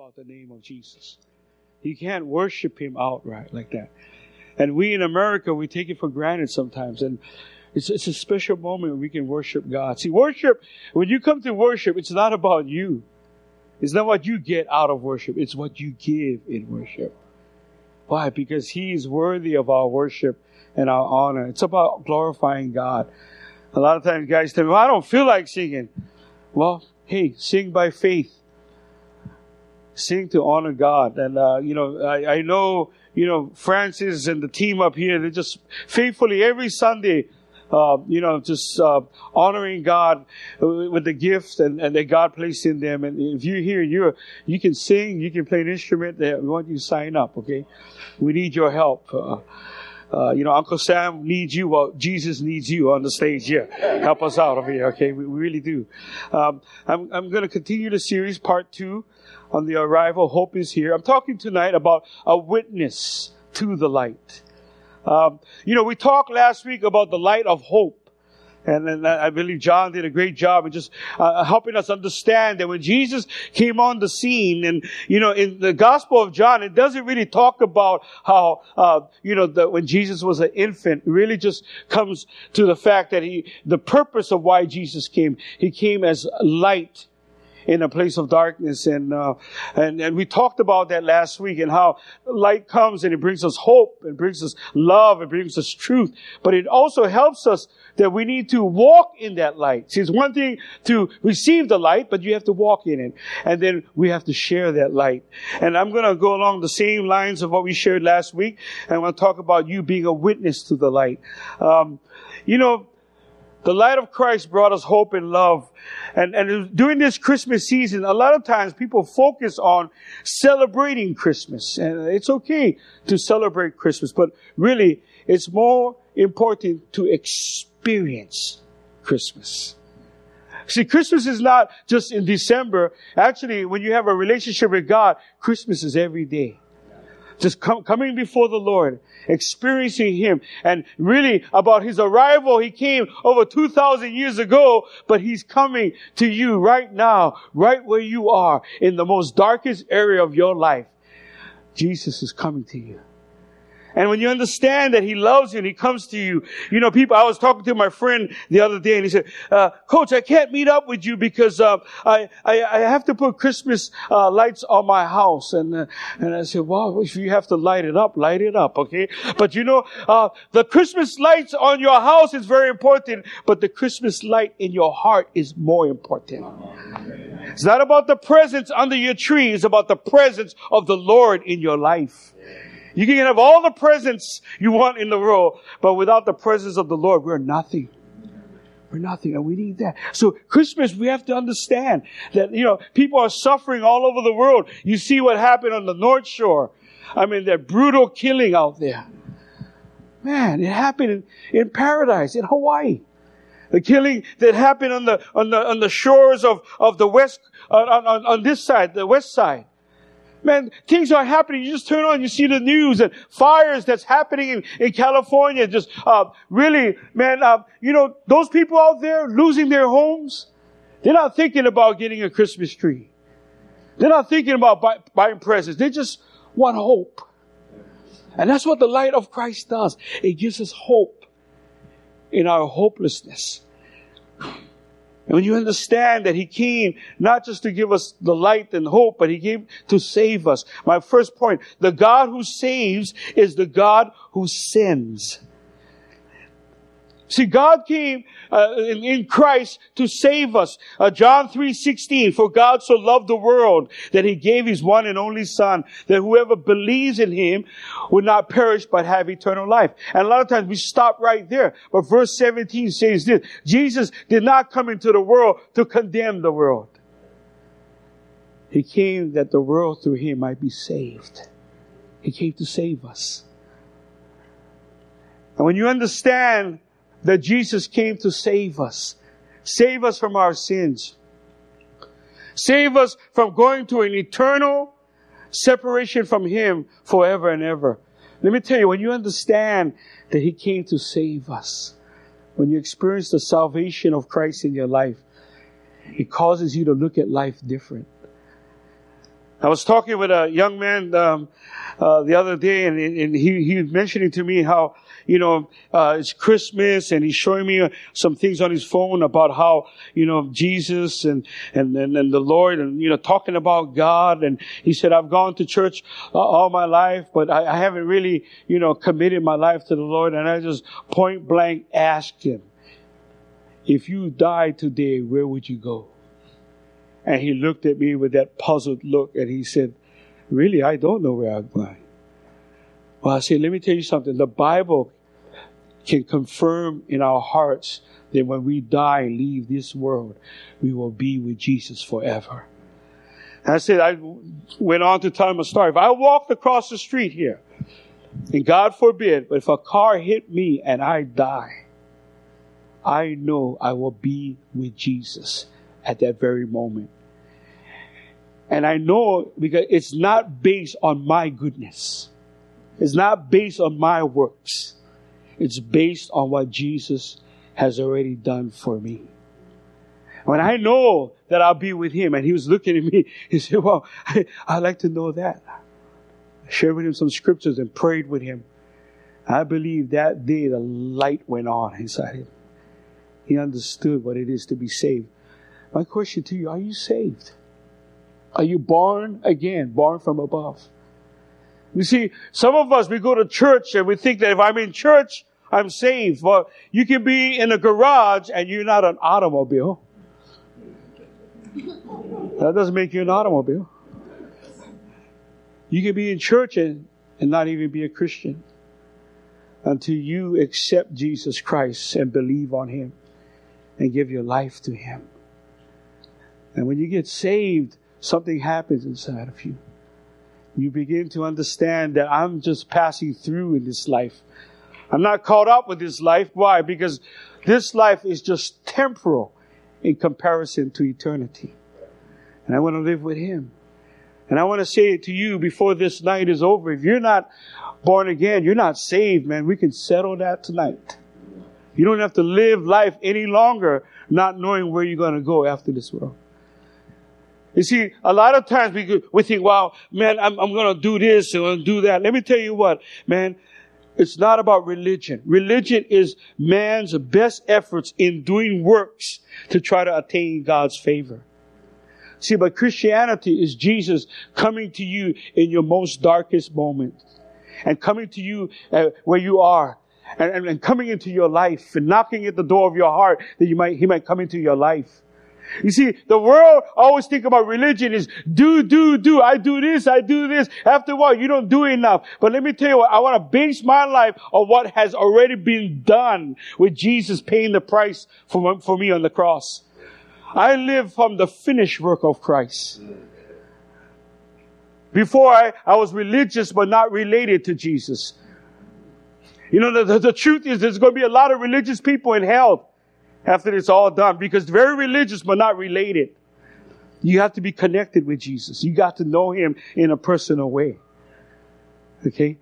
about the name of Jesus. You can't worship Him outright like that. And we in America, we take it for granted sometimes. And it's a special moment when we can worship God. See, worship, when you come to worship, it's not about you. It's not what you get out of worship. It's what you give in worship. Why? Because He is worthy of our worship and our honor. It's about glorifying God. A lot of times guys tell me, well, I don't feel like singing. Well, hey, sing by faith. Sing to honor God. And, I know, Francis and the team up here, they just faithfully every Sunday, honoring God with the gifts and that God placed in them. And if you're here, you can sing, you can play an instrument. We want you to sign up, okay? We need your help. Uncle Sam needs you. Well, Jesus needs you on the stage here. Help us out over here, okay? We really do. I'm going to continue the series, part 2, on the arrival. Hope is here. I'm talking tonight about a witness to the light. We talked last week about the light of hope. And I believe John did a great job in just helping us understand that when Jesus came on the scene, and in the Gospel of John, it doesn't really talk about how when Jesus was an infant. It really just comes to the fact that the purpose of why Jesus came. He came as light in a place of darkness, and we talked about that last week, and how light comes and it brings us hope, it brings us love, it brings us truth, but it also helps us that we need to walk in that light. See, it's one thing to receive the light, but you have to walk in it, and then we have to share that light. And I'm going to go along the same lines of what we shared last week, and I want to talk about you being a witness to the light. The light of Christ brought us hope and love. And during this Christmas season, a lot of times people focus on celebrating Christmas. And it's okay to celebrate Christmas, but really it's more important to experience Christmas. See, Christmas is not just in December. Actually, when you have a relationship with God, Christmas is every day. Just coming before the Lord, experiencing Him. And really about His arrival, He came over 2,000 years ago, but He's coming to you right now, right where you are, in the most darkest area of your life. Jesus is coming to you. And when you understand that He loves you and He comes to you, I was talking to my friend the other day and he said, Coach, I can't meet up with you because, I have to put Christmas, lights on my house. And I said, well, if you have to light it up, okay? But the Christmas lights on your house is very important, but the Christmas light in your heart is more important. It's not about the presents under your tree. It's about the presence of the Lord in your life. You can have all the presents you want in the world, but without the presence of the Lord, we're nothing. We're nothing, and we need that. So Christmas, we have to understand that, people are suffering all over the world. You see what happened on the North Shore. I mean, that brutal killing out there. Man, it happened in paradise, in Hawaii. The killing that happened on the shores of the west, on this side, the west side. Man, things are happening. You just turn on, you see the news and fires that's happening in California. Just, those people out there losing their homes, they're not thinking about getting a Christmas tree. They're not thinking about buying presents. They just want hope. And that's what the light of Christ does. It gives us hope in our hopelessness. And when you understand that He came not just to give us the light and hope, but He came to save us. My first point, the God who saves is the God who sends. See, God came in Christ to save us. John 3:16, for God so loved the world that He gave His one and only Son, that whoever believes in Him would not perish but have eternal life. And a lot of times we stop right there. But verse 17 says this, Jesus did not come into the world to condemn the world. He came that the world through Him might be saved. He came to save us. And when you understand that Jesus came to save us from our sins, save us from going to an eternal separation from Him forever and ever. Let me tell you, when you understand that He came to save us, when you experience the salvation of Christ in your life, it causes you to look at life different. I was talking with a young man the other day, and he was mentioning to me how, it's Christmas, and he's showing me some things on his phone about how, Jesus and the Lord, and, talking about God. And he said, I've gone to church all my life, but I haven't really, committed my life to the Lord. And I just point blank asked him, if you died today, where would you go? And he looked at me with that puzzled look, and he said, really, I don't know where I'm going. Well, I said, let me tell you something. The Bible can confirm in our hearts that when we die and leave this world, we will be with Jesus forever. And I said, I went on to tell him a story. If I walked across the street here, and God forbid, but if a car hit me and I die, I know I will be with Jesus at that very moment. And I know because it's not based on my goodness. It's not based on my works. It's based on what Jesus has already done for me. When I know that I'll be with Him, and he was looking at me, he said, well, I'd like to know that. I shared with him some scriptures and prayed with him. I believe that day the light went on inside him. He understood what it is to be saved. My question to you, are you saved? Are you born again, born from above? You see, some of us, we go to church and we think that if I'm in church, I'm saved. Well, you can be in a garage and you're not an automobile. That doesn't make you an automobile. You can be in church and not even be a Christian until you accept Jesus Christ and believe on Him and give your life to Him. And when you get saved, something happens inside of you. You begin to understand that I'm just passing through in this life. I'm not caught up with this life. Why? Because this life is just temporal in comparison to eternity. And I want to live with Him. And I want to say it to you before this night is over. If you're not born again, you're not saved, man. We can settle that tonight. You don't have to live life any longer not knowing where you're going to go after this world. You see, a lot of times we think, wow, man, I'm going to do this and I'm going to do that. Let me tell you what, man, it's not about religion. Religion is man's best efforts in doing works to try to attain God's favor. See, but Christianity is Jesus coming to you in your most darkest moment and coming to you where you are and coming into your life and knocking at the door of your heart that He might come into your life. You see, the world always think about religion is do. I do this, I do this. After a while, you don't do enough. But let me tell you what, I want to base my life on what has already been done with Jesus paying the price for me on the cross. I live from the finished work of Christ. Before I was religious but not related to Jesus. You know, the truth is there's going to be a lot of religious people in hell after it's all done, because very religious but not related. You have to be connected with Jesus. You got to know Him in a personal way. Okay?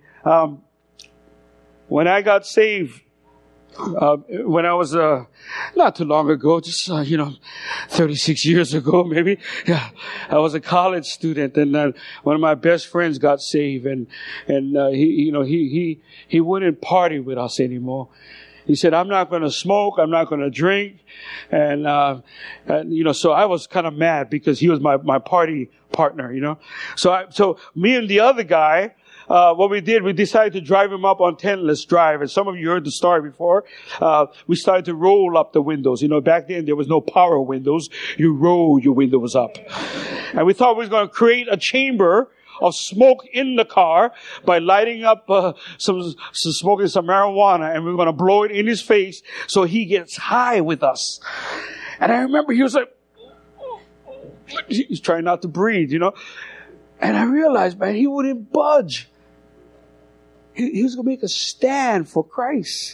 When I got saved, when I was, not too long ago, just, 36 years ago, maybe. Yeah. I was a college student, and one of my best friends got saved, and he wouldn't party with us anymore. He said, I'm not going to smoke. I'm not going to drink. And so I was kind of mad because he was my party partner, So me and the other guy, what we did, we decided to drive him up on Tenless Drive. And some of you heard the story before. We started to roll up the windows. Back then there was no power windows. You roll your windows up. And we thought we was going to create a chamber of smoke in the car by lighting up smoking some marijuana, and we're going to blow it in his face so he gets high with us. And I remember he was like, he's trying not to breathe, And I realized, man, he wouldn't budge. He was going to make a stand for Christ.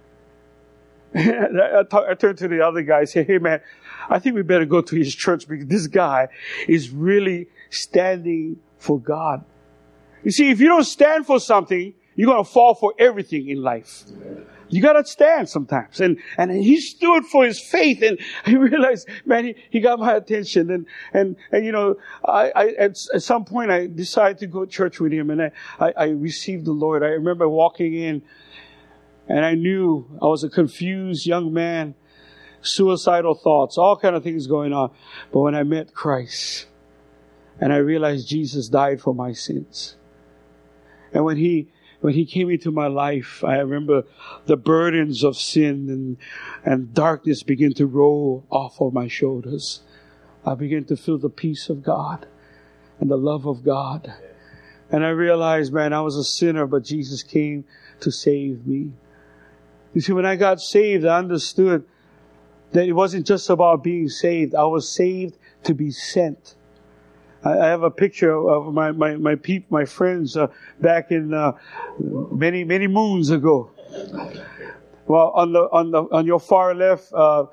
I turned to the other guy and said, hey, man, I think we better go to his church because this guy is really standing for God. You see, if you don't stand for something, you're going to fall for everything in life. You gotta stand sometimes. And he stood for his faith, and he realized, man, he got my attention. And you know, I at some point I decided to go to church with him, and I received the Lord. I remember walking in, and I knew I was a confused young man, suicidal thoughts, all kind of things going on. But when I met Christ, and I realized Jesus died for my sins, and when he came into my life, I remember the burdens of sin and darkness began to roll off of my shoulders. I began to feel the peace of God and the love of God. And I realized, man, I was a sinner, but Jesus came to save me. You see, when I got saved, I understood that it wasn't just about being saved. I was saved to be sent. I have a picture of my friends back in many moons ago. Well, on your far left,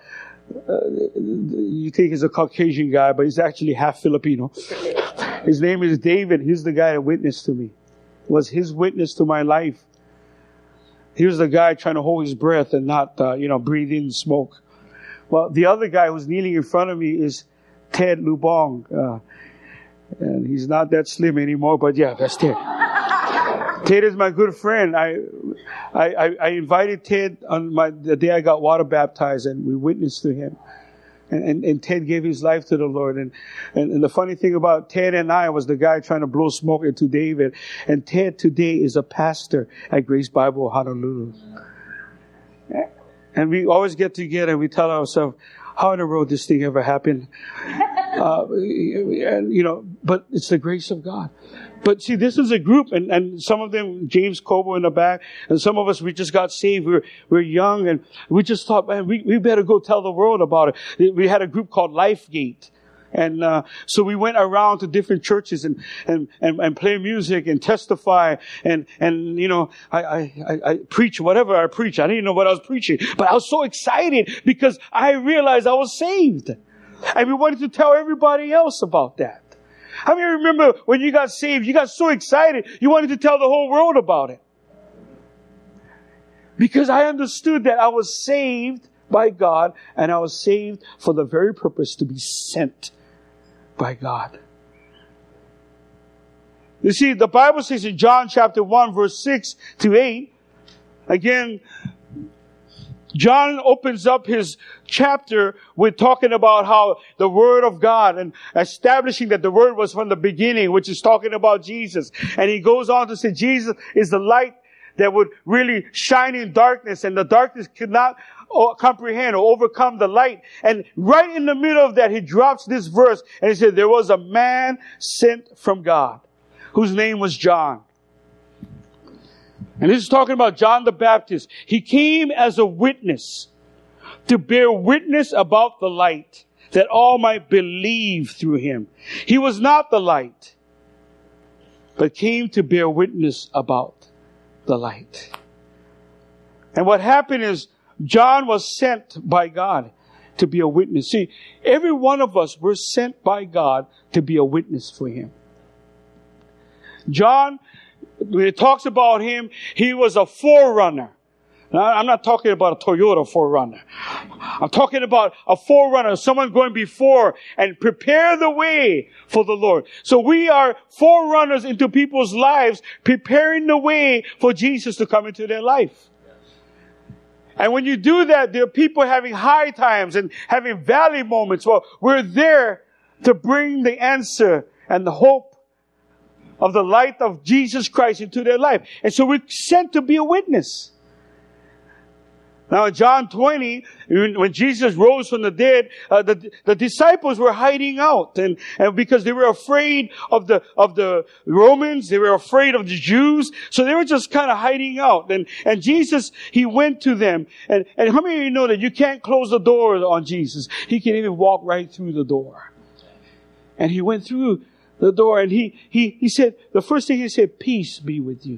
you think he's a Caucasian guy, but he's actually half Filipino. His name is David. He's the guy that witnessed to me. Was his witness to my life. He was the guy trying to hold his breath and not, breathe in smoke. Well, the other guy who's kneeling in front of me is Ted Lubong. And he's not that slim anymore, but yeah, that's Ted. Ted is my good friend. I invited Ted on the day I got water baptized, and we witnessed to him. And Ted gave his life to the Lord. And the funny thing about Ted and I was the guy trying to blow smoke into David. And Ted today is a pastor at Grace Bible Honolulu. And we always get together and we tell ourselves, how in the road this thing ever happened? But it's the grace of God. But see, this is a group, and some of them, James Cobo in the back, and some of us, we just got saved. We're young, and we just thought, man, we better go tell the world about it. We had a group called Lifegate. And so we went around to different churches and play music and testify and I preach whatever I preach. I didn't know what I was preaching, but I was so excited because I realized I was saved. And we wanted to tell everybody else about that. How many remember when you got saved, you got so excited, you wanted to tell the whole world about it? Because I understood that I was saved by God, and I was saved for the very purpose to be sent by God. You see, the Bible says in John chapter 1, verse 6 to 8, again, John opens up his chapter with talking about how the Word of God and establishing that the Word was from the beginning, which is talking about Jesus. And he goes on to say Jesus is the light that would really shine in darkness, and the darkness could not comprehend or overcome the light. And right in the middle of that, he drops this verse and he said, there was a man sent from God whose name was John. And this is talking about John the Baptist. He came as a witness to bear witness about the light, that all might believe through him. He was not the light, but came to bear witness about the light. And what happened is John was sent by God to be a witness. See, every one of us were sent by God to be a witness for him. John, when it talks about him, he was a forerunner. Now, I'm not talking about a Toyota forerunner. I'm talking about a forerunner, someone going before and prepare the way for the Lord. So we are forerunners into people's lives, preparing the way for Jesus to come into their life. And when you do that, there are people having high times and having valley moments. Well, we're there to bring the answer and the hope of the light of Jesus Christ into their life. And so we're sent to be a witness. Now in John 20, when Jesus rose from the dead, the disciples were hiding out, and because they were afraid of the Romans, they were afraid of the Jews, so they were just kind of hiding out. And Jesus, he went to them. And how many of you know that you can't close the door on Jesus? He can even walk right through the door. And he went through the door, and he said, the first thing he said, peace be with you.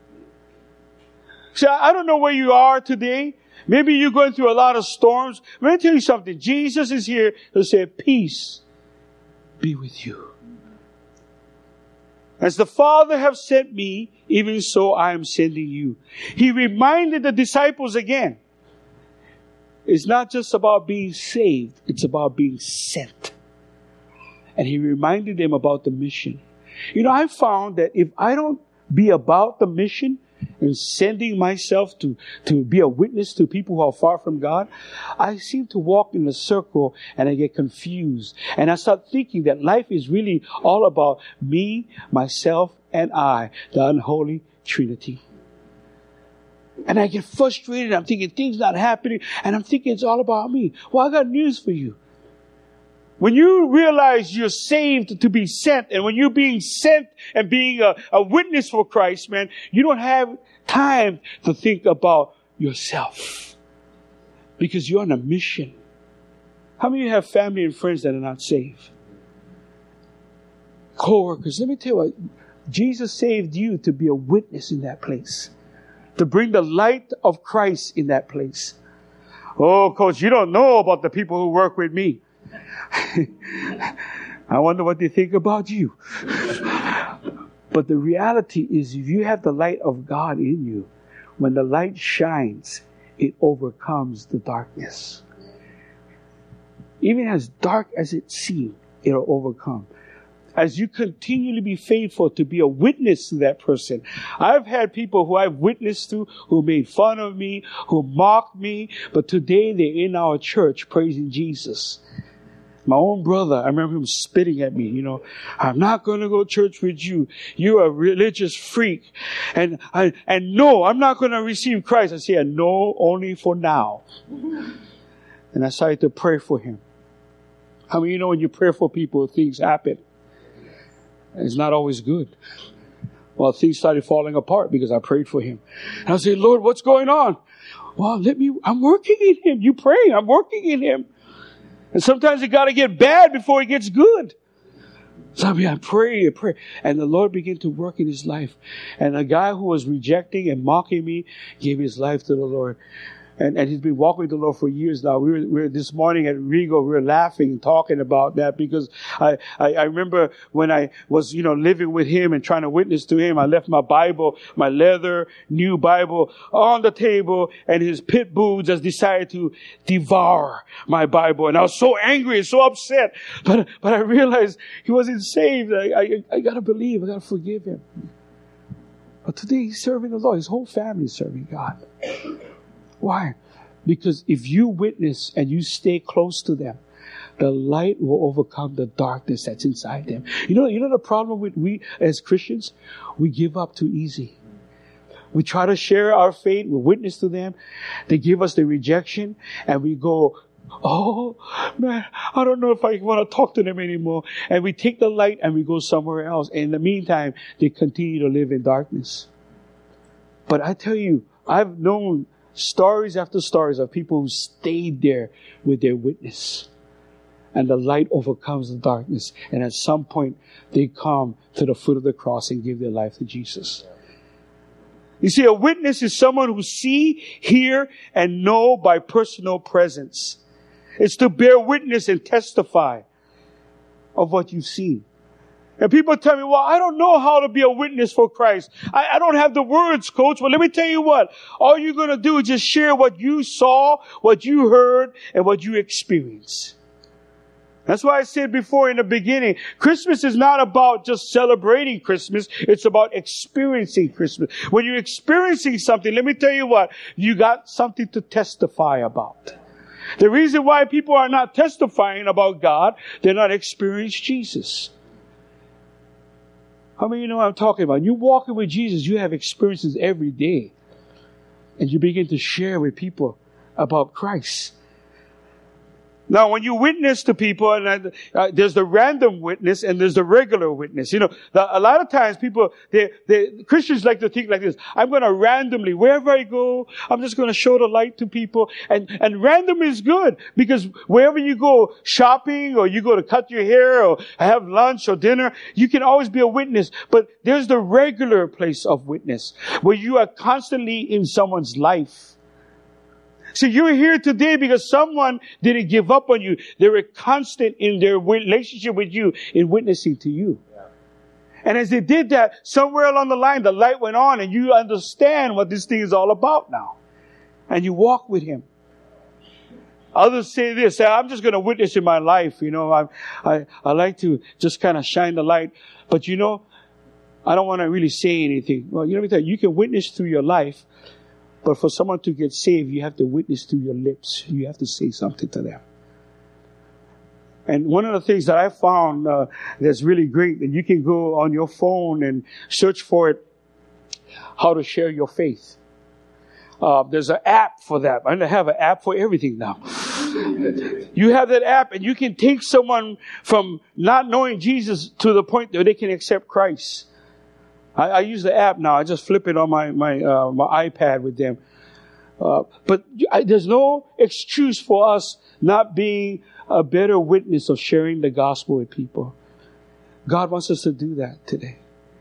So I don't know where you are today. Maybe you're going through a lot of storms. Let me tell you something. Jesus is here to say, peace be with you. As the Father have sent me, even so I am sending you. He reminded the disciples again. It's not just about being saved. It's about being sent. And he reminded them about the mission. You know, I found that if I don't be about the mission and sending myself to be a witness to people who are far from God, I seem to walk in a circle and I get confused. And I start thinking that life is really all about me, myself, and I, the unholy Trinity. And I get frustrated. I'm thinking things not happening. And I'm thinking it's all about me. Well, I got news for you. When you realize you're saved to be sent, and when you're being sent and being a witness for Christ, man, you don't have time to think about yourself. Because you're on a mission. How many of you have family and friends that are not saved? Co-workers, let me tell you what, Jesus saved you to be a witness in that place. To bring the light of Christ in that place. Oh, coach, you don't know about the people who work with me. I wonder what they think about you. But the reality is, if you have the light of God in you, when the light shines, it overcomes the darkness. Even as dark as it seems, it'll overcome. As you continue to be faithful to be a witness to that person. I've had people who I've witnessed to who made fun of me, who mocked me, but today they're in our church praising Jesus. My own brother, I remember him spitting at me, you know, I'm not going to go to church with you. You're a religious freak. And no, I'm not going to receive Christ. I said, no, only for now. And I started to pray for him. How many of you know when you pray for people, things happen? It's not always good. Well, things started falling apart because I prayed for him. And I said, Lord, what's going on? Well, I'm working in him. You pray, I'm working in him. And sometimes it got to get bad before it gets good. So I pray. And the Lord began to work in his life. And a guy who was rejecting and mocking me gave his life to the Lord. And he's been walking with the Lord for years now. We were this morning at Regal, we were laughing and talking about that because I remember when I was, living with him and trying to witness to him, I left my Bible, my leather, new Bible on the table, and his pit bull just decided to devour my Bible. And I was so angry and so upset. But I realized he wasn't saved. I gotta believe, I gotta forgive him. But today he's serving the Lord. His whole family is serving God. Why? Because if you witness and you stay close to them, the light will overcome the darkness that's inside them. You know the problem with we as Christians? We give up too easy. We try to share our faith, we witness to them. They give us the rejection and we go, oh man, I don't know if I want to talk to them anymore. And we take the light and we go somewhere else. And in the meantime, they continue to live in darkness. But I tell you, I've known stories after stories of people who stayed there with their witness. And the light overcomes the darkness. And at some point, they come to the foot of the cross and give their life to Jesus. You see, a witness is someone who see, hear, and know by personal presence. It's to bear witness and testify of what you've seen. And people tell me, well, I don't know how to be a witness for Christ. I don't have the words, coach. Well, let me tell you what. All you're going to do is just share what you saw, what you heard, and what you experienced. That's why I said before in the beginning, Christmas is not about just celebrating Christmas. It's about experiencing Christmas. When you're experiencing something, let me tell you what, you got something to testify about. The reason why people are not testifying about God, they're not experiencing Jesus. How many of you know what I'm talking about? You walking with Jesus, you have experiences every day. And you begin to share with people about Christ. Now, when you witness to people, and there's the random witness and there's the regular witness. A lot of times people, Christians like to think like this. I'm going to randomly, wherever I go, I'm just going to show the light to people. And random is good because wherever you go shopping or you go to cut your hair or have lunch or dinner, you can always be a witness. But there's the regular place of witness where you are constantly in someone's life. So you're here today because someone didn't give up on you. They were constant in their relationship with you, in witnessing to you. Yeah. And as they did that, somewhere along the line, the light went on and you understand what this thing is all about now. And you walk with Him. Others say this, say, I'm just going to witness in my life. I like to just kind of shine the light. But I don't want to really say anything. Well, let me tell you, you can witness through your life. But for someone to get saved, you have to witness through your lips. You have to say something to them. And one of the things that I found that's really great, that you can go on your phone and search for it, how to share your faith. There's an app for that. I have an app for everything now. You have that app and you can take someone from not knowing Jesus to the point that they can accept Christ. I use the app now. I just flip it on my iPad with them. But there's no excuse for us not being a better witness of sharing the gospel with people. God wants us to do that today.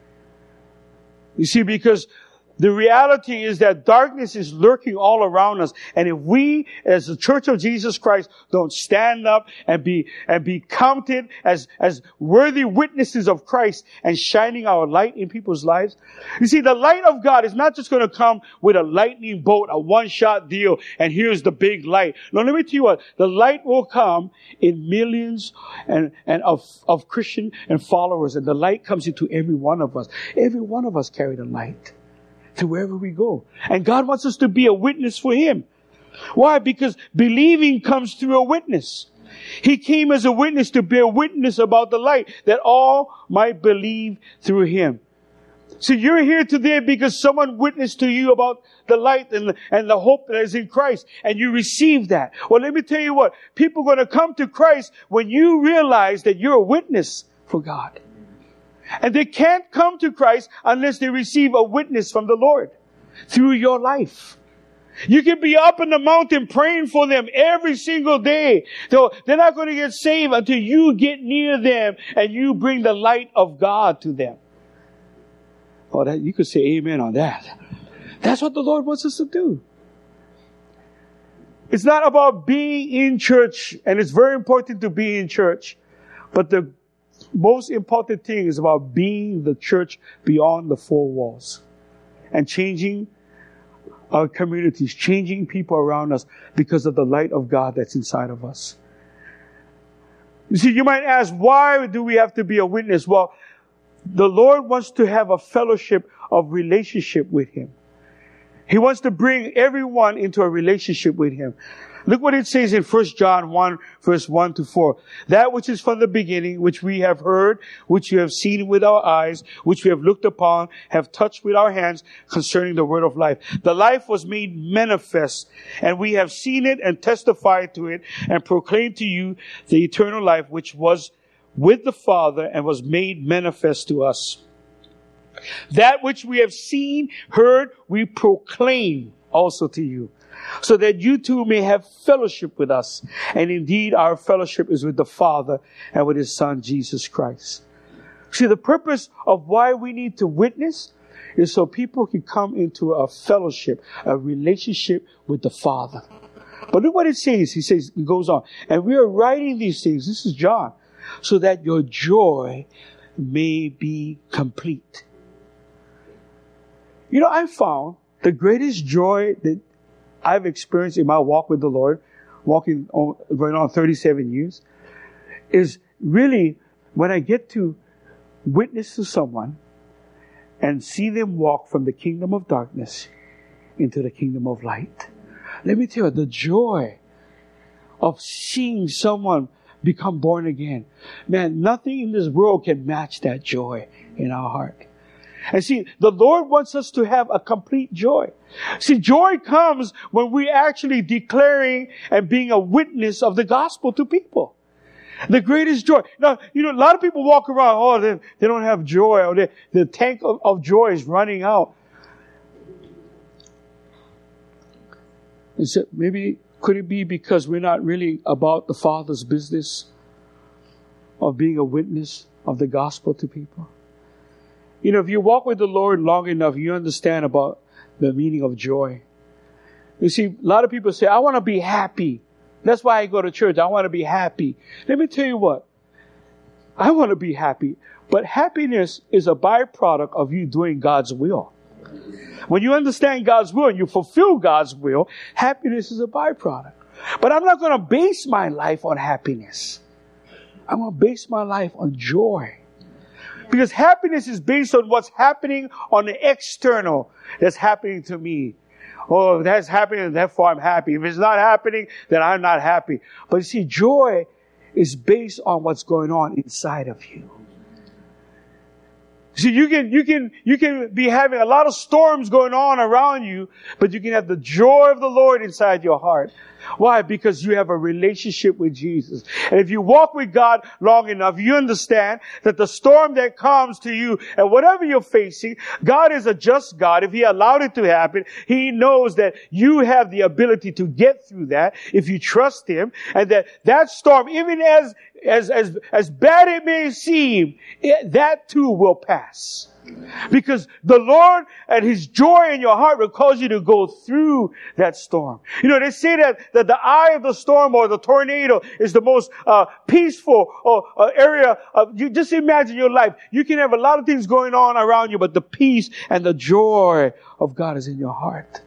You see, because the reality is that darkness is lurking all around us. And if we, as the Church of Jesus Christ, don't stand up and be counted as worthy witnesses of Christ and shining our light in people's lives. You see, the light of God is not just going to come with a lightning bolt, a one-shot deal, and here's the big light. No, let me tell you what, the light will come in millions and of Christian and followers. And the light comes into every one of us. Every one of us carry the light to wherever we go. And God wants us to be a witness for Him. Why? Because believing comes through a witness. He came as a witness to bear witness about the light, that all might believe through Him. So you're here today because someone witnessed to you about the light and the hope that is in Christ, and you received that. Well, let me tell you what, people are going to come to Christ when you realize that you're a witness for God. And they can't come to Christ unless they receive a witness from the Lord through your life. You can be up in the mountain praying for them every single day. So they're not going to get saved until you get near them and you bring the light of God to them. Oh, you could say amen on that. That's what the Lord wants us to do. It's not about being in church, and it's very important to be in church, but the most important thing is about being the church beyond the four walls and changing our communities, changing people around us because of the light of God that's inside of us. You see, you might ask, why do we have to be a witness? Well, the Lord wants to have a fellowship of relationship with Him. He wants to bring everyone into a relationship with Him. Look what it says in 1 John 1, verse 1 to 4. That which is from the beginning, which we have heard, which you have seen with our eyes, which we have looked upon, have touched with our hands concerning the word of life. The life was made manifest, and we have seen it and testified to it and proclaimed to you the eternal life which was with the Father and was made manifest to us. That which we have seen, heard, we proclaim also to you, so that you too may have fellowship with us. And indeed, our fellowship is with the Father and with His Son, Jesus Christ. See, the purpose of why we need to witness is so people can come into a fellowship, a relationship with the Father. But look what it says. It goes on. And we are writing these things, this is John, so that your joy may be complete. I found the greatest joy that I've experienced in my walk with the Lord, going on 37 years, is really when I get to witness to someone and see them walk from the kingdom of darkness into the kingdom of light. Let me tell you, the joy of seeing someone become born again. Man, nothing in this world can match that joy in our heart. And see, the Lord wants us to have a complete joy. See, joy comes when we're actually declaring and being a witness of the gospel to people. The greatest joy. Now, a lot of people walk around, they don't have joy, or the tank of joy is running out. And so maybe, could it be because we're not really about the Father's business of being a witness of the gospel to people? If you walk with the Lord long enough, you understand about the meaning of joy. You see, a lot of people say, I want to be happy. That's why I go to church. I want to be happy. Let me tell you what. I want to be happy. But happiness is a byproduct of you doing God's will. When you understand God's will and you fulfill God's will, happiness is a byproduct. But I'm not going to base my life on happiness. I'm going to base my life on joy. Because happiness is based on what's happening on the external that's happening to me. Oh, if that's happening, therefore I'm happy. If it's not happening, then I'm not happy. But you see, joy is based on what's going on inside of you. See, you can be having a lot of storms going on around you, but you can have the joy of the Lord inside your heart. Why? Because you have a relationship with Jesus. And if you walk with God long enough, you understand that the storm that comes to you and whatever you're facing, God is a just God. If He allowed it to happen, He knows that you have the ability to get through that if you trust Him, and that storm, even as bad it may seem, that too will pass. Because the Lord and His joy in your heart will cause you to go through that storm. You know, they say that the eye of the storm or the tornado is the most peaceful area. You just imagine your life. You can have a lot of things going on around you, but the peace and the joy of God is in your heart.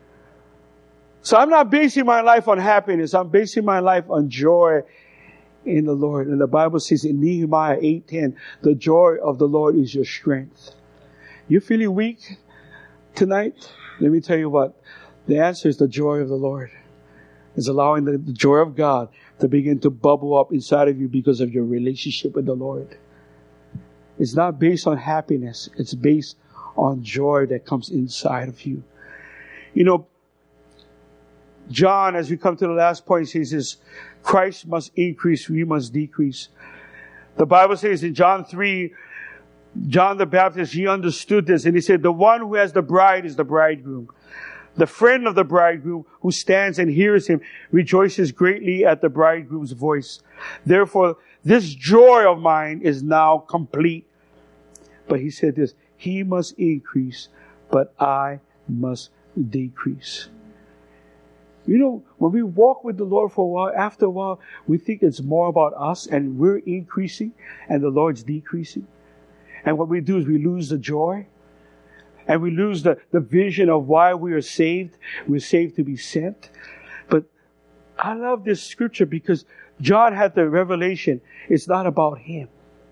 So I'm not basing my life on happiness. I'm basing my life on joy in the Lord. And the Bible says in Nehemiah 8:10, the joy of the Lord is your strength. You're feeling weak tonight? Let me tell you what. The answer is the joy of the Lord. It's allowing the joy of God to begin to bubble up inside of you because of your relationship with the Lord. It's not based on happiness. It's based on joy that comes inside of you. You know, John, as we come to the last point, he says, Christ must increase, we must decrease. The Bible says in John 3, John the Baptist, he understood this, and he said, the one who has the bride is the bridegroom. The friend of the bridegroom who stands and hears him rejoices greatly at the bridegroom's voice. Therefore, this joy of mine is now complete. But he said this, he must increase, but I must decrease. You know, when we walk with the Lord for a while, after a while, we think it's more about us and we're increasing and the Lord's decreasing. And what we do is we lose the joy and we lose the vision of why we are saved. We're saved to be sent. But I love this scripture because John had the revelation. It's not about him.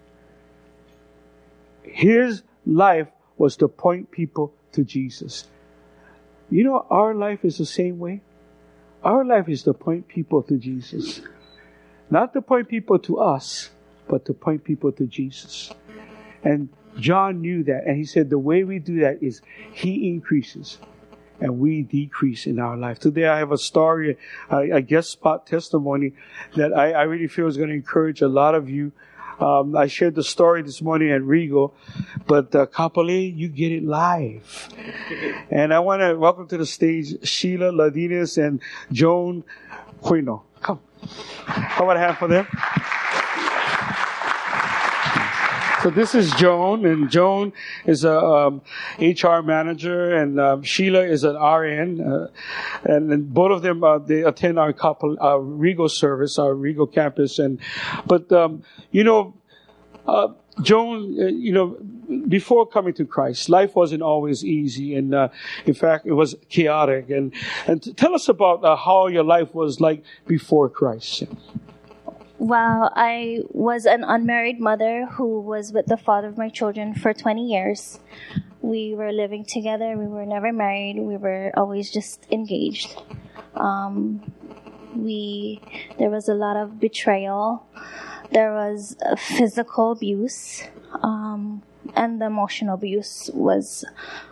His life was to point people to Jesus. You know, our life is the same way. Our life is to point people to Jesus. Not to point people to us, but to point people to Jesus. And John knew that. And he said the way we do that is He increases and we decrease in our life. Today I have a story, a guest spot testimony that I really feel is going to encourage a lot of you. I shared the story this morning at Regal, but Kapolei, you get it live. And I want to welcome to the stage Sheila Ladinas and Joan Huino. Come. How about a hand for them? So this is Joan, and Joan is a HR manager, and Sheila is an RN, and both of them they attend our Regal service, our Regal campus, but Joan, before coming to Christ, life wasn't always easy, and in fact, it was chaotic. And tell us about how your life was like before Christ. Well, I was an unmarried mother who was with the father of my children for 20 years. We were living together. We were never married. We were always just engaged. There was a lot of betrayal. There was physical abuse, and the emotional abuse was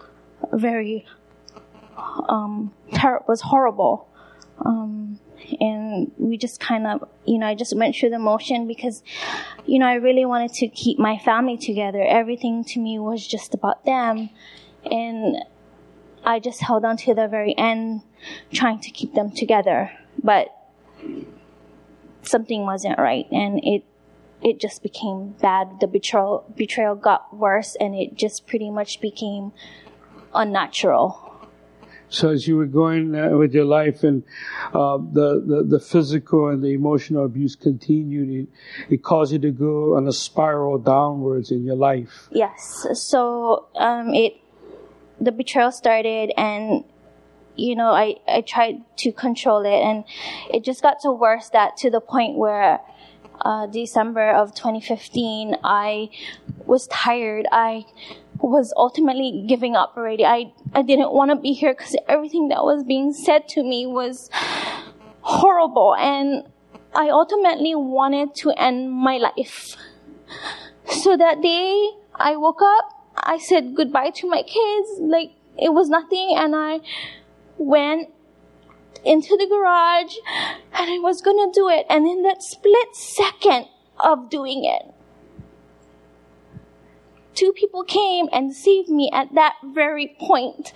was horrible. And we just kind of, I just went through the motion because, I really wanted to keep my family together. Everything to me was just about them. And I just held on to the very end, trying to keep them together. But something wasn't right, and it just became bad. The betrayal got worse, and it just pretty much became unnatural. So as you were going with your life, and the physical and the emotional abuse continued, it caused you to go on a spiral downwards in your life. Yes. So the betrayal started, and I tried to control it, and it just got so worse that to the point where December of 2015, I was tired. I was ultimately giving up already. I didn't want to be here because everything that was being said to me was horrible, and I ultimately wanted to end my life. So that day, I woke up, I said goodbye to my kids, like it was nothing, and I went into the garage, and I was gonna do it, and in that split second of doing it, 2 people came and saved me at that very point.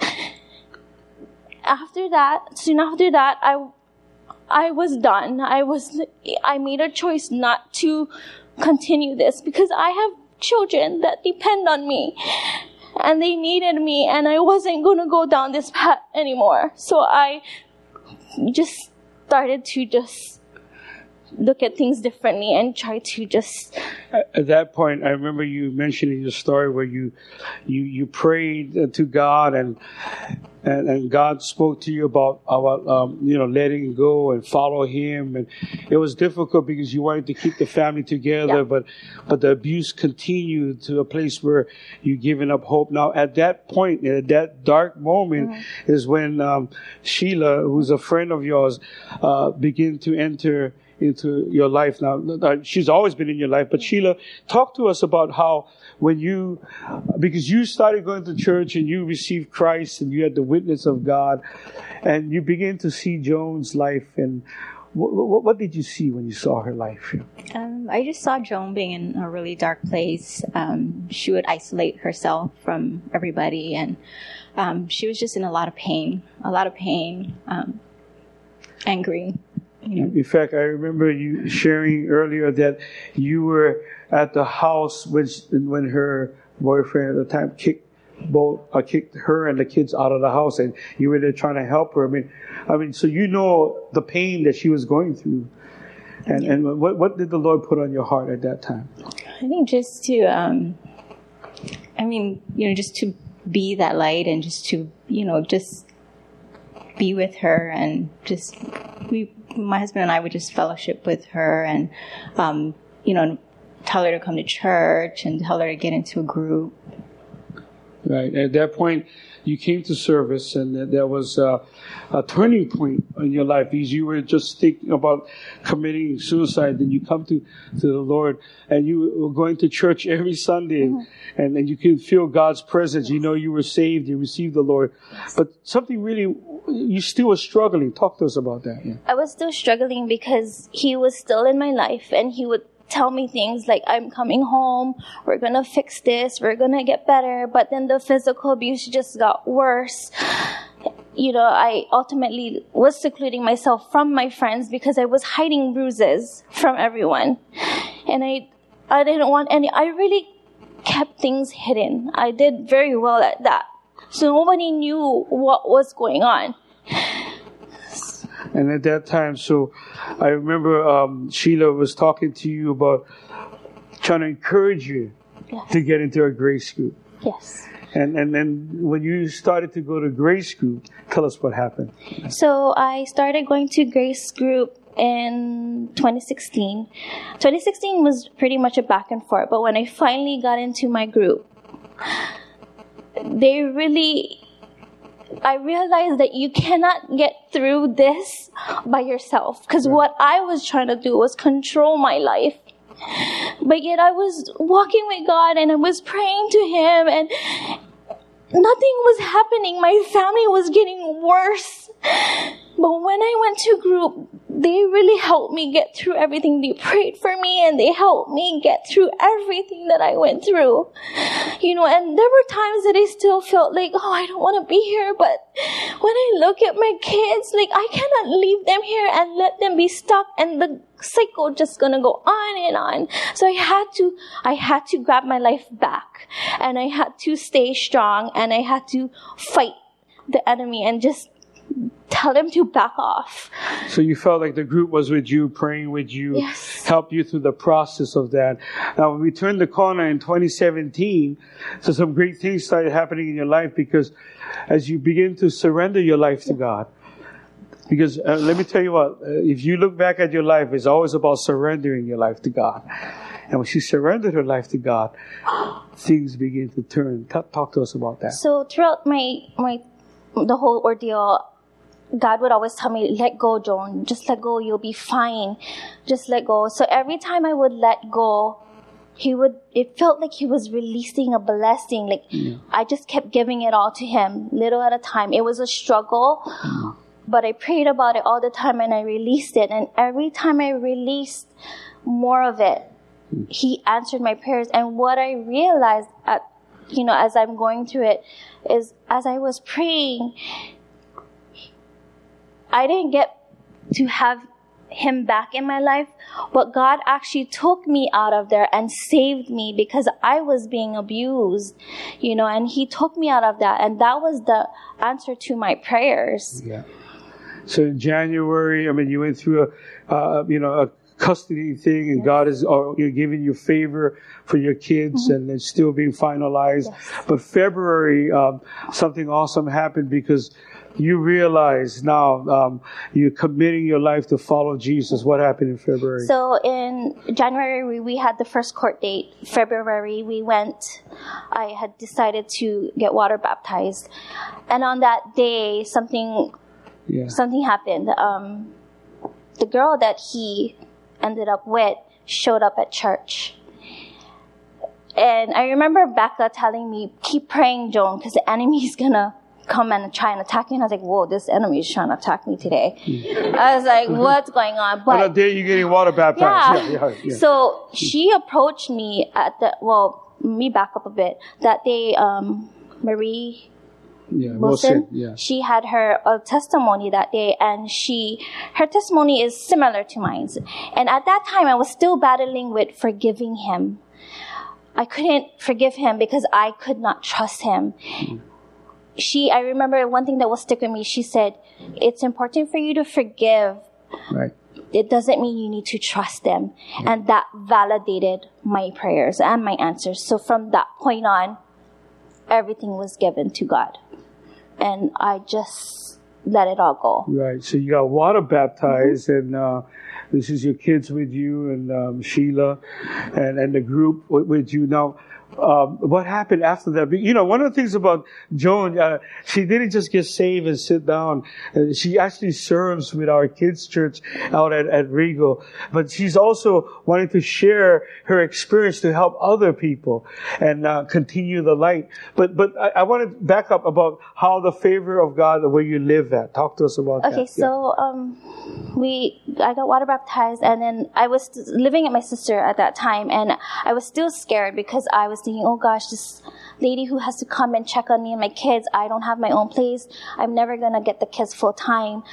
Soon after that, I was done. I made a choice not to continue this because I have children that depend on me and they needed me, and I wasn't going to go down this path anymore. So I just started to look at things differently and try to just... At that point, I remember you mentioning your story where you prayed to God, and God spoke to you about letting go and follow Him, and it was difficult because you wanted to keep the family together, but the abuse continued to a place where you're giving up hope. Now, at that point, at that dark moment, is when Sheila, who's a friend of yours, began to enter into your life. Now, she's always been in your life, but Sheila, talk to us about how because you started going to church and you received Christ and you had the witness of God, and you began to see Joan's life, and what did you see when you saw her life? I just saw Joan being in a really dark place. She would isolate herself from everybody, and she was just in a lot of pain, angry. In fact, I remember you sharing earlier that you were at the house when her boyfriend at the time kicked her and the kids out of the house, and you were there trying to help her. I mean, so the pain that she was going through, and what did the Lord put on your heart at that time? I think just to, just to be that light, and just to, just be with her, and just my husband and I would just fellowship with her, and tell her to come to church and tell her to get into a group. Right. At that point, you came to service, and there was a turning point in your life because you were just thinking about committing suicide. Then you come to the Lord, and you were going to church every Sunday, and you can feel God's presence. You know you were saved, you received the Lord. But something really, you still were struggling. Talk to us about that. Yeah. I was still struggling because He was still in my life, and He would tell me things like, I'm coming home, we're going to fix this, we're going to get better. But then the physical abuse just got worse. I ultimately was secluding myself from my friends because I was hiding bruises from everyone. And I didn't want I really kept things hidden. I did very well at that. So nobody knew what was going on. And at that time, so I remember Sheila was talking to you about trying to encourage you to get into a grace group. Yes. And then when you started to go to grace group, tell us what happened. So I started going to grace group in 2016. 2016 was pretty much a back and forth, but when I finally got into my group, I realized that you cannot get through this by yourself. Because what I was trying to do was control my life. But yet I was walking with God and I was praying to Him, and nothing was happening. My family was getting worse. But when I went to group, they really helped me get through everything. They prayed for me and they helped me get through everything that I went through. And there were times that I still felt like, I don't want to be here. But when I look at my kids, I cannot leave them here and let them be stuck, and the cycle just gonna go on and on. So I had to grab my life back, and I had to stay strong, and I had to fight the enemy and just tell him to back off. So you felt like the group was with you, praying with you, Yes. helped you through the process of that. Now, when we turned the corner in 2017, so some great things started happening in your life, because as you begin to surrender your life to God, because let me tell you what, if you look back at your life, it's always about surrendering your life to God. And when she surrendered her life to God, things begin to turn. Talk to us about that. So throughout the whole ordeal, God would always tell me, let go, Joan. Just let go. You'll be fine. Just let go. So every time I would let go, it felt like he was releasing a blessing. Like I just kept giving it all to him, little at a time. It was a struggle, but I prayed about it all the time and I released it. And every time I released more of it, he answered my prayers. And what I realized as I'm going through it is, as I was praying, I didn't get to have him back in my life, but God actually took me out of there and saved me, because I was being abused, and he took me out of that. And that was the answer to my prayers. Yeah. So in January, you went through a custody thing, and God is giving you favor for your kids, and it's still being finalized. Yes. But February, something awesome happened, because you realize now you're committing your life to follow Jesus. What happened in February? So in January, we had the first court date. February, we went. I had decided to get water baptized. And on that day, something happened. The girl that he ended up with showed up at church. And I remember Becca telling me, keep praying, Joan, because the enemy is going to come and try and attack me. And I was like, whoa, this enemy is trying to attack me today. I was like, what's going on? But on that day you're getting water baptized. Yeah. So she approached me let me back up a bit. That day, Marie Wilson, she had her testimony that day, and her testimony is similar to mine. And at that time, I was still battling with forgiving him. I couldn't forgive him because I could not trust him. I remember one thing that will stick with me. She said, it's important for you to forgive. Right. It doesn't mean you need to trust them. And that validated my prayers and my answers. So from that point on, everything was given to God. And I just let it all go. Right. So you got water baptized, and this is your kids with you, and Sheila, and the group with you. Now, what happened after that? One of the things about Joan, she didn't just get saved and sit down. She actually serves with our kids' church out at Regal. But she's also wanting to share her experience to help other people and continue the light. But I want to back up about how the favor of God, where you live at. Talk to us about that. Okay, so I got water baptized, and then I was living at my sister at that time, and I was still scared because I was thinking, oh gosh, this lady who has to come and check on me and my kids, I don't have my own place. I'm never going to get the kids full time.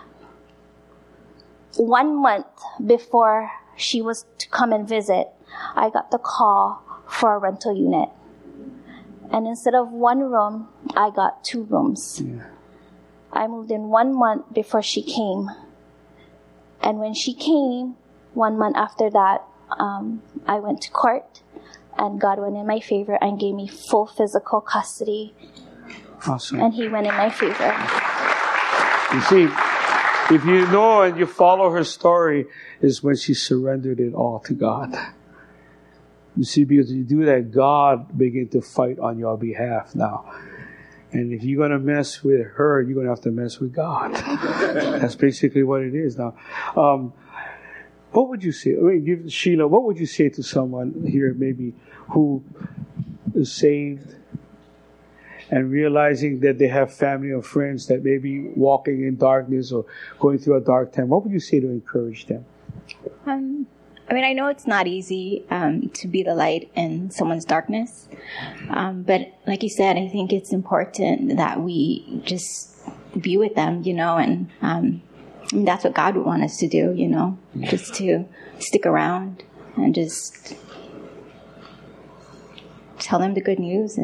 1 month before she was to come and visit, I got the call for a rental unit. And instead of 1 room, I got 2 rooms. Yeah. I moved in 1 month before she came. And when she came, 1 month after that, I went to court. And God went in my favor and gave me full physical custody. Awesome. And he went in my favor. You see, if you know and you follow her story, is when she surrendered it all to God. You see, because you do that, God began to fight on your behalf now. And if you're going to mess with her, you're going to have to mess with God. That's basically what it is now. What would you say? Sheila, what would you say to someone here maybe who is saved and realizing that they have family or friends that may be walking in darkness or going through a dark time? What would you say to encourage them? I know it's not easy to be the light in someone's darkness. But like you said, I think it's important that we just be with them, and that's what God would want us to do, just to stick around and just tell them the good news and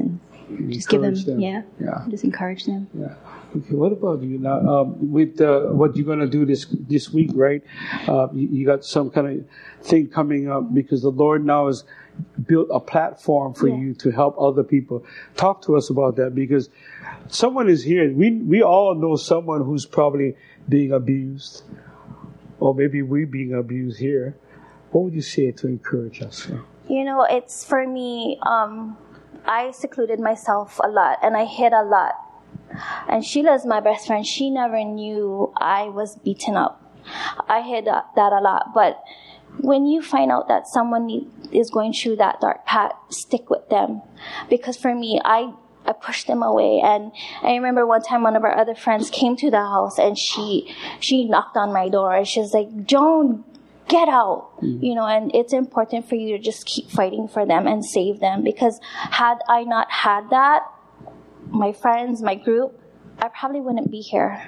just give them, just encourage them. Yeah. Okay. What about you now? With what you're going to do this week, right? You got some kind of thing coming up because the Lord now has built a platform for you to help other people. Talk to us about that, because someone is here. We all know someone who's probably being abused, or maybe we being abused here. What would you say to encourage us? It's for me. I secluded myself a lot, and I hid a lot. And Sheila's my best friend. She never knew I was beaten up. I hid that a lot, but when you find out that someone is going through that dark path, stick with them. Because for me, I pushed them away. And I remember one time one of our other friends came to the house and she knocked on my door and she was like, "Joan, get out." And it's important for you to just keep fighting for them and save them. Because had I not had that, my friends, my group, I probably wouldn't be here.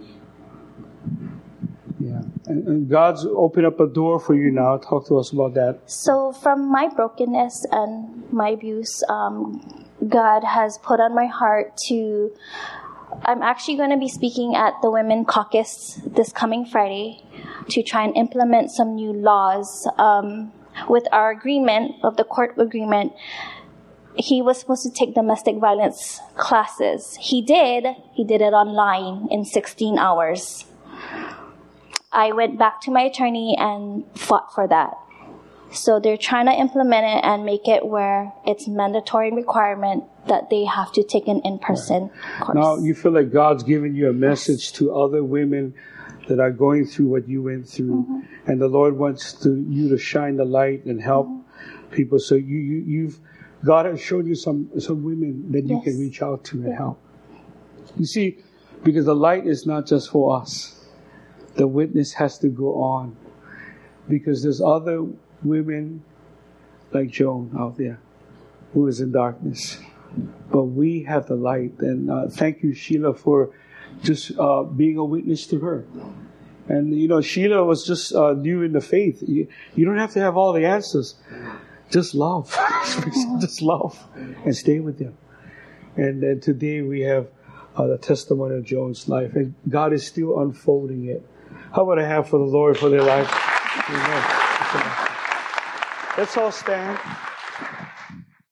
Yeah. And God's opened up a door for you now. Talk to us about that. So from my brokenness and my abuse, God has put on my heart I'm actually going to be speaking at the Women Caucus this coming Friday to try and implement some new laws. With our agreement, of the court agreement, he was supposed to take domestic violence classes. He did it online in 16 hours. I went back to my attorney and fought for that. So they're trying to implement it and make it where it's mandatory requirement that they have to take an in-person course. Now, you feel like God's giving you a message to other women that are going through what you went through. And the Lord wants you to shine the light and help people. So God has shown you some women that you can reach out to and help. You see, because the light is not just for us. The witness has to go on. Because there's other women like Joan out there who is in darkness. But we have the light. And thank you, Sheila, for just being a witness to her. And, Sheila was just new in the faith. You don't have to have all the answers. Just love. Just love and stay with them. And then today we have the testimony of Joan's life. And God is still unfolding it. How about a hand for the Lord for their life? Amen. Let's all stand.